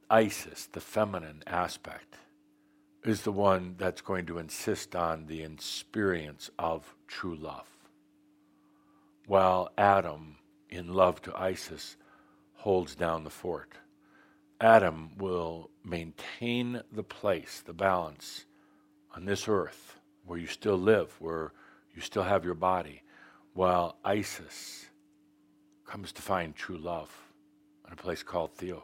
Isis, the feminine aspect, is the one that's going to insist on the experience of true love, while Adam, in love to Isis, holds down the fort. Adam will maintain the place, the balance on this earth where you still live, where you still have your body, while Isis comes to find true love in a place called Theos.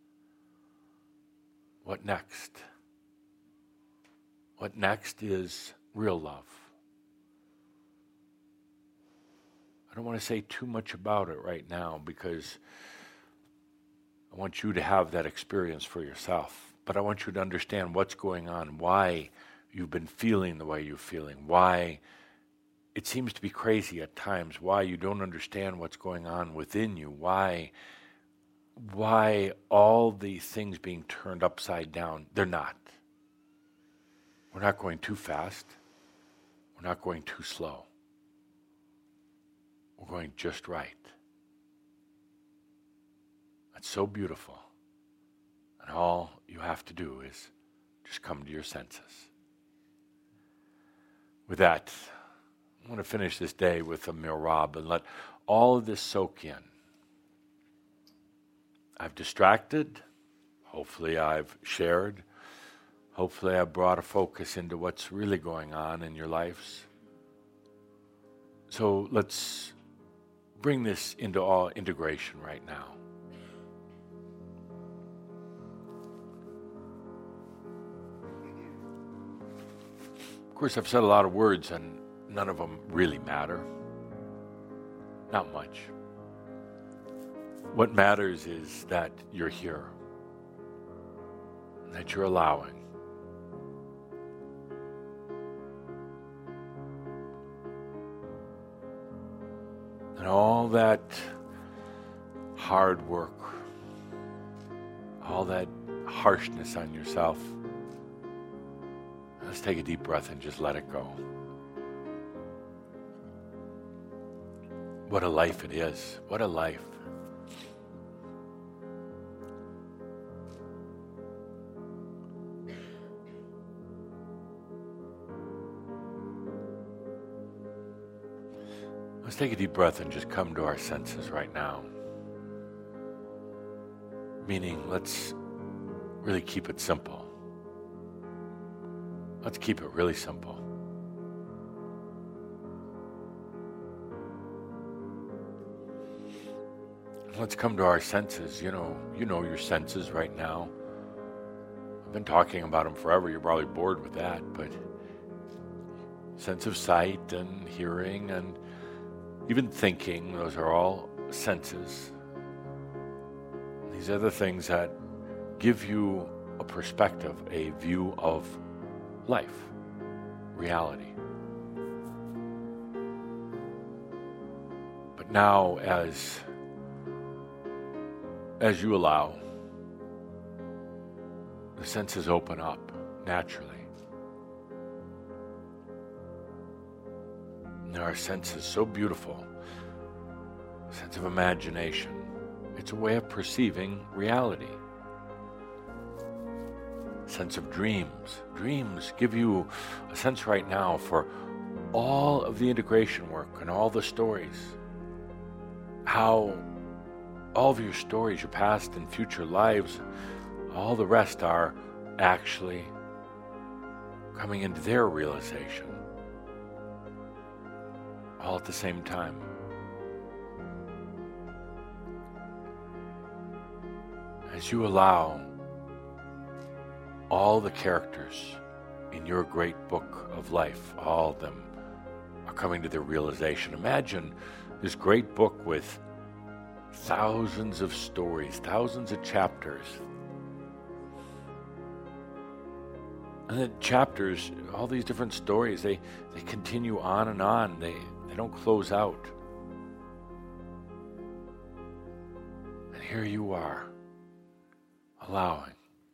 What next? What next is real love. I don't want to say too much about it right now because I want you to have that experience for yourself. But I want you to understand what's going on, why you've been feeling the way you're feeling, why it seems to be crazy at times, why you don't understand what's going on within you, why all the things being turned upside down, they're not. We're not going too fast. We're not going too slow. We're going just right. That's so beautiful. And all you have to do is just come to your senses. With that, I'm going to finish this day with a mihrab and let all of this soak in. I've distracted. Hopefully I've shared. Hopefully I've brought a focus into what's really going on in your lives. So let's bring this into all integration right now. Of course, I've said a lot of words and none of them really matter. Not much. What matters is that you're here, that you're allowing. And all that hard work, all that harshness on yourself, let's take a deep breath and just let it go. What a life it is. What a life. Let's take a deep breath and just come to our senses right now. Meaning, let's really keep it simple. Let's keep it really simple. Let's come to our senses. You know your senses right now. I've been talking about them forever. You're probably bored with that, but sense of sight and hearing and even thinking, those are all senses. These are the things that give you a perspective, a view of life, reality. But now as you allow, the senses open up naturally. And there are senses so beautiful, a sense of imagination. It's a way of perceiving reality. A sense of dreams. Dreams give you a sense right now for all of the integration work and all the stories. How all of your stories, your past and future lives, all the rest are actually coming into their realization. All at the same time. As you allow all the characters in your great book of life, all of them are coming to their realization. Imagine this great book with thousands of stories, thousands of chapters. And the chapters, all these different stories, they continue on and on. They don't close out. And here you are, allowing.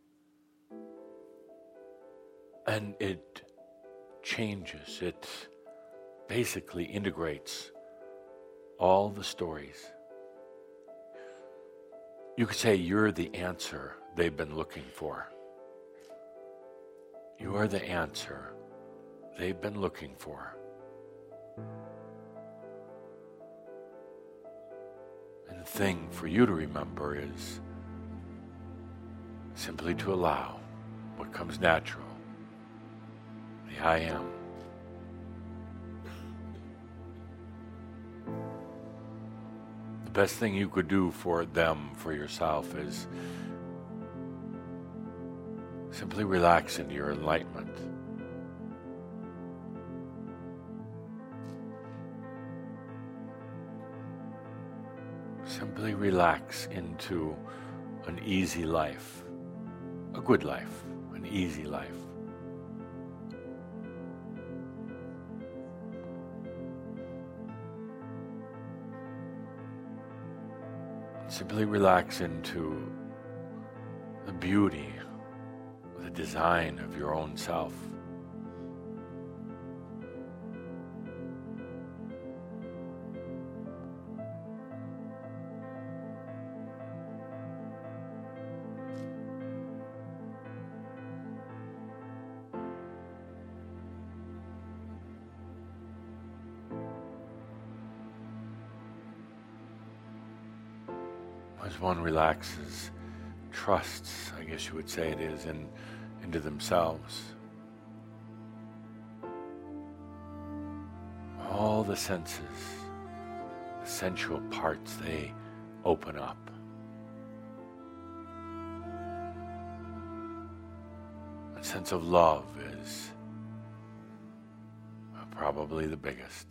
And it changes. It basically integrates all the stories. You could say you're the answer they've been looking for. You are the answer they've been looking for. And the thing for you to remember is simply to allow what comes natural, the I am. The best thing you could do for them, for yourself, is simply relax into your enlightenment. Simply relax into an easy life, a good life, an easy life. Simply relax into the beauty, the design of your own self. As one relaxes, trusts, I guess you would say it is, into themselves, all the senses, the sensual parts, they open up. A sense of love is probably the biggest.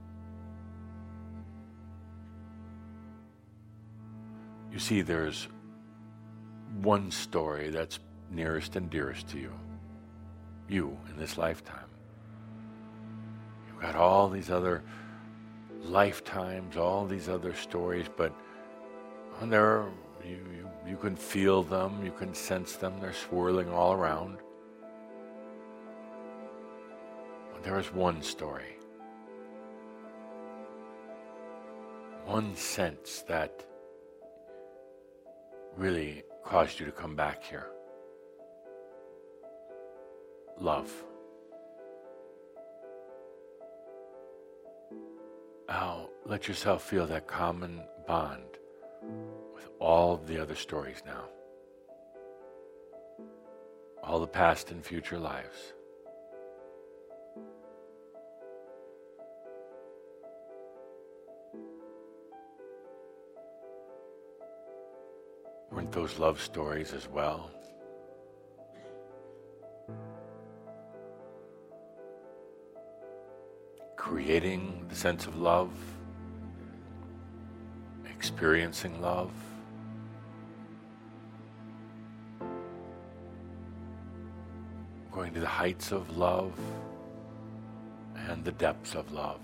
You see, there's one story that's nearest and dearest to you. You in this lifetime. You've got all these other lifetimes, all these other stories, but you can feel them, you can sense them, they're swirling all around. But there is one story. One sense that really caused you to come back here. Love. Now, let yourself feel that common bond with all of the other stories now. All the past and future lives. Weren't those love stories as well? Creating the sense of love, experiencing love, going to the heights of love and the depths of love.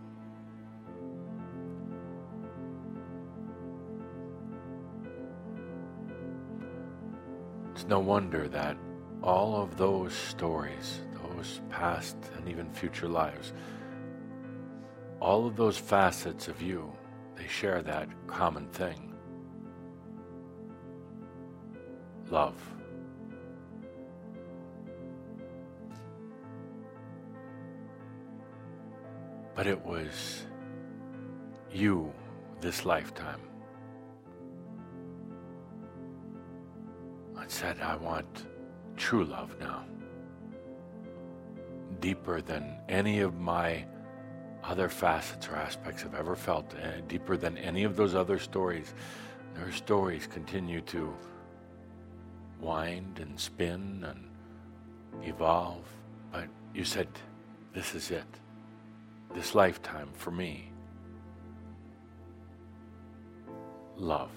It's no wonder that all of those stories, those past and even future lives, all of those facets of you, they share that common thing. Love. But it was you this lifetime that said, I want true love now. Deeper than any of my other facets or aspects I've ever felt, deeper than any of those other stories. Their stories continue to wind and spin and evolve, but you said, this is it. This lifetime for me. Love.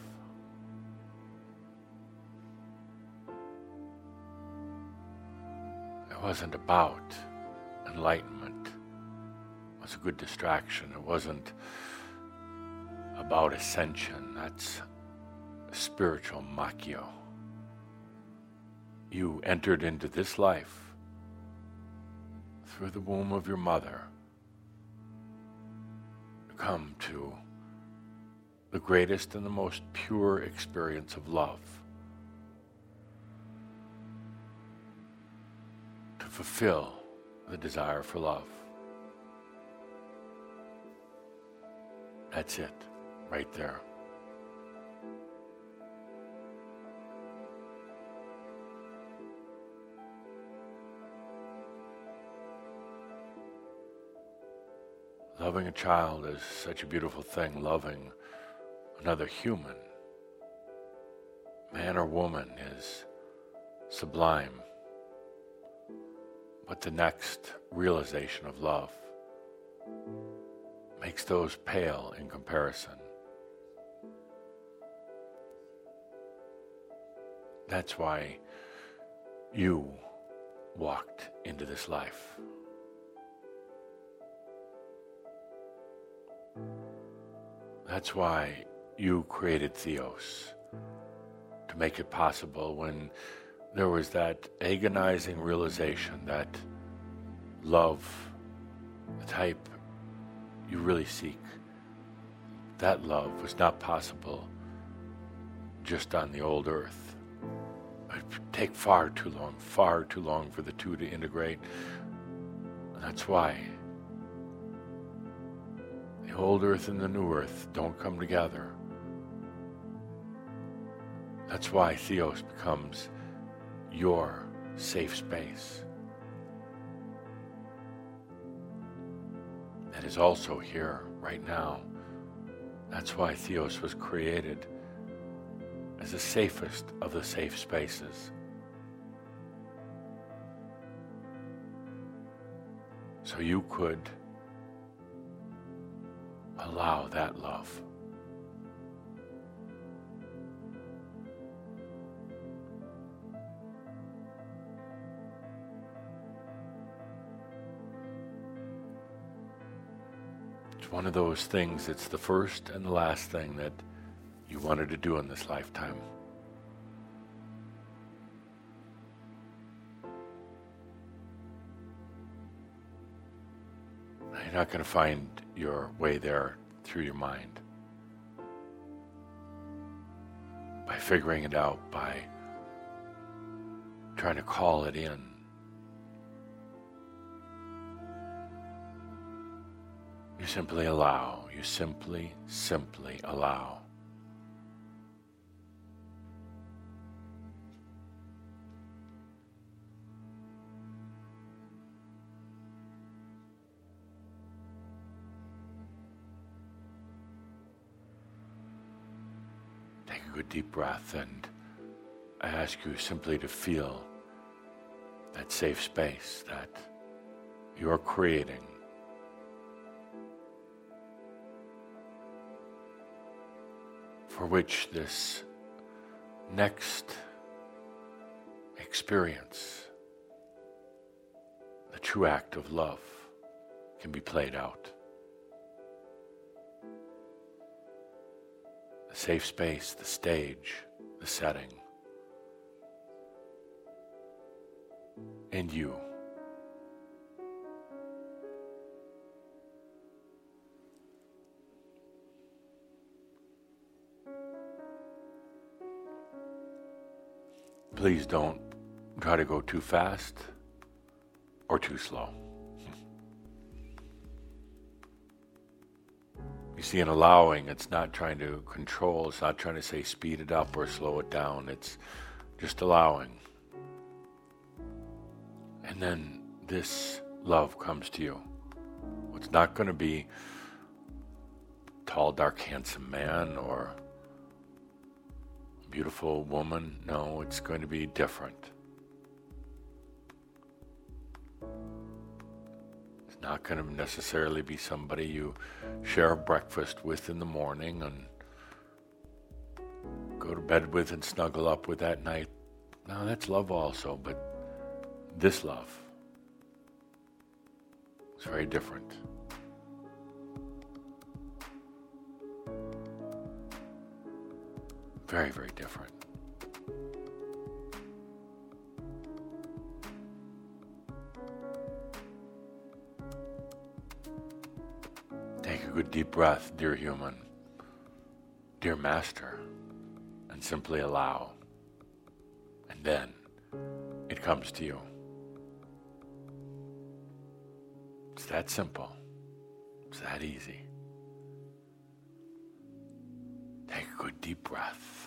It wasn't about enlightenment. It was a good distraction. It wasn't about ascension. That's spiritual macchio. You entered into this life through the womb of your mother to come to the greatest and the most pure experience of love. To fulfill the desire for love. That's it, right there. Loving a child is such a beautiful thing. Loving another human, man or woman, is sublime. But the next realization of love makes those pale in comparison. That's why you walked into this life. That's why you created Theos, to make it possible when there was that agonizing realization that love, the type you really seek, that love was not possible just on the old earth. It would take far too long for the two to integrate. And that's why the old earth and the new earth don't come together. That's why Theos becomes your safe space. That is also here, right now. That's why Theos was created as the safest of the safe spaces. So you could allow that love. It's one of those things, it's the first and the last thing that you wanted to do in this lifetime. You're not going to find your way there through your mind. By figuring it out, by trying to call it in. You simply allow. You simply allow. Take a good deep breath, and I ask you simply to feel that safe space that you're creating. For which this next experience, the true act of love, can be played out. The safe space, the stage, the setting, and you. Please don't try to go too fast or too slow. You see, in allowing, it's not trying to control, it's not trying to say speed it up or slow it down, it's just allowing. And then this love comes to you. It's not going to be a tall, dark, handsome man or beautiful woman. No, it's going to be different. It's not going to necessarily be somebody you share breakfast with in the morning and go to bed with and snuggle up with that night. No, that's love also, but this love is very different. Very, very different. Take a good deep breath, dear human. dear Master, and simply allow. And then it comes to you. It's that simple. It's that easy. Take a good deep breath.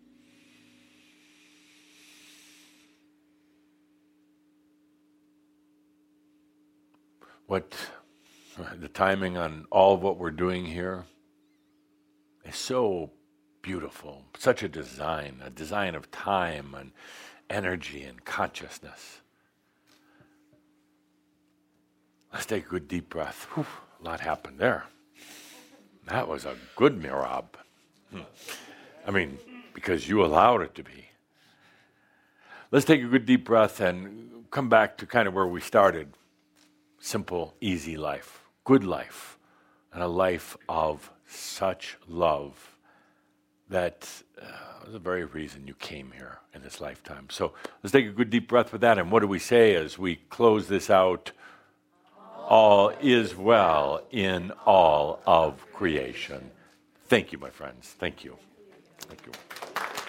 What the timing on all of what we're doing here is so beautiful. Such a design of time and energy and consciousness. Let's take a good deep breath. Whew, a lot happened there. That was a good mirab. I mean, because you allowed it to be. Let's take a good deep breath and come back to kind of where we started. Simple, easy life, good life, and a life of such love that was the very reason you came here in this lifetime. So let's take a good deep breath with that. And what do we say as we close this out? All is well in all of creation. Thank you, my friends. Thank you. Thank you.